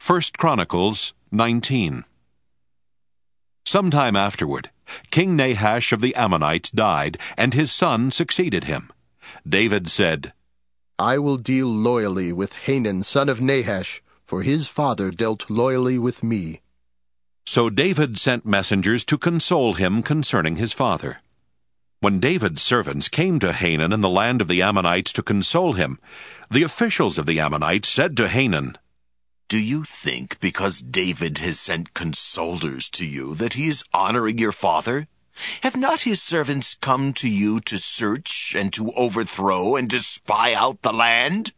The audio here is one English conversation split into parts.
1 Chronicles 19. Sometime afterward, King Nahash of the Ammonites died, and his son succeeded him. David said, I will deal loyally with Hanun son of Nahash, for his father dealt loyally with me. So David sent messengers to console him concerning his father. When David's servants came to Hanun in the land of the Ammonites to console him, the officials of the Ammonites said to Hanun, Do you think because David has sent consolers to you that he is honoring your father? Have not his servants come to you to search and to overthrow and to spy out the land?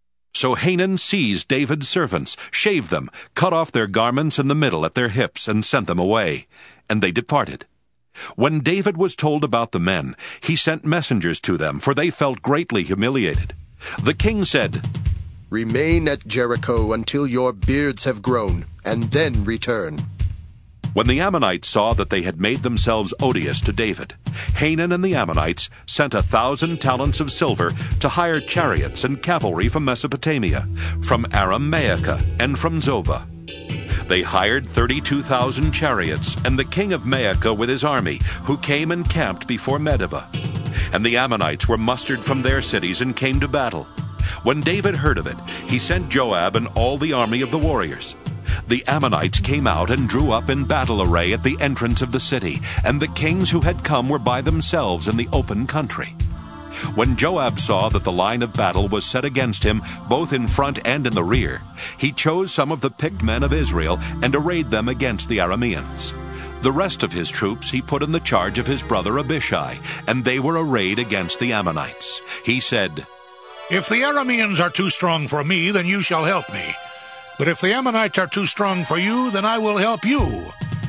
So Hanun seized David's servants, shaved them, cut off their garments in the middle at their hips, and sent them away. And they departed. When David was told about the men, he sent messengers to them, for they felt greatly humiliated. The king said, Remain at Jericho until your beards have grown, and then return. When the Ammonites saw that they had made themselves odious to David, Hanun and the Ammonites sent 1,000 talents of silver to hire chariots and cavalry from Mesopotamia, from Aram-Maacah, and from Zobah. They hired 32,000 chariots, and the king of Maacah with his army, who came and camped before Medeba. And the Ammonites were mustered from their cities and came to battle. When David heard of it, he sent Joab and all the army of the warriors. The Ammonites came out and drew up in battle array at the entrance of the city, and the kings who had come were by themselves in the open country. When Joab saw that the line of battle was set against him, both in front and in the rear, he chose some of the picked men of Israel and arrayed them against the Arameans. The rest of his troops he put in the charge of his brother Abishai, and they were arrayed against the Ammonites. He said, If the Arameans are too strong for me, then you shall help me. But if the Ammonites are too strong for you, then I will help you.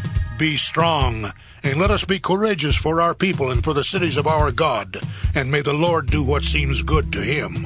Be strong, and let us be courageous for our people and for the cities of our God, and may the Lord do what seems good to him.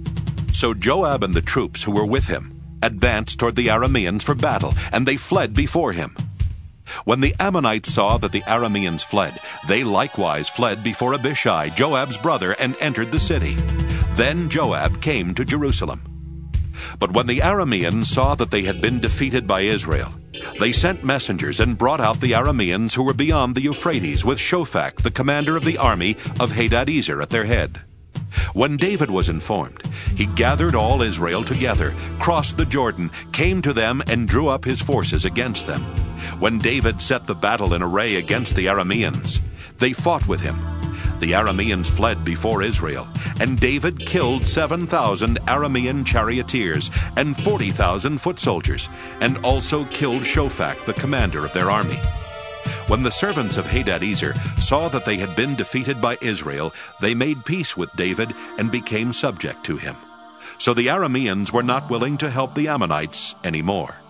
So Joab and the troops who were with him advanced toward the Arameans for battle, and they fled before him. When the Ammonites saw that the Arameans fled, they likewise fled before Abishai, Joab's brother, and entered the city. Then Joab came to Jerusalem. But when the Arameans saw that they had been defeated by Israel, they sent messengers and brought out the Arameans who were beyond the Euphrates, with Shophach, the commander of the army of Hadadezer, at their head. When David was informed, he gathered all Israel together, crossed the Jordan, came to them, and drew up his forces against them. When David set the battle in array against the Arameans, they fought with him. The Arameans fled before Israel, and David killed 7,000 Aramean charioteers and 40,000 foot soldiers, and also killed Shophach, the commander of their army. When the servants of Hadadezer saw that they had been defeated by Israel, they made peace with David and became subject to him. So the Arameans were not willing to help the Ammonites anymore.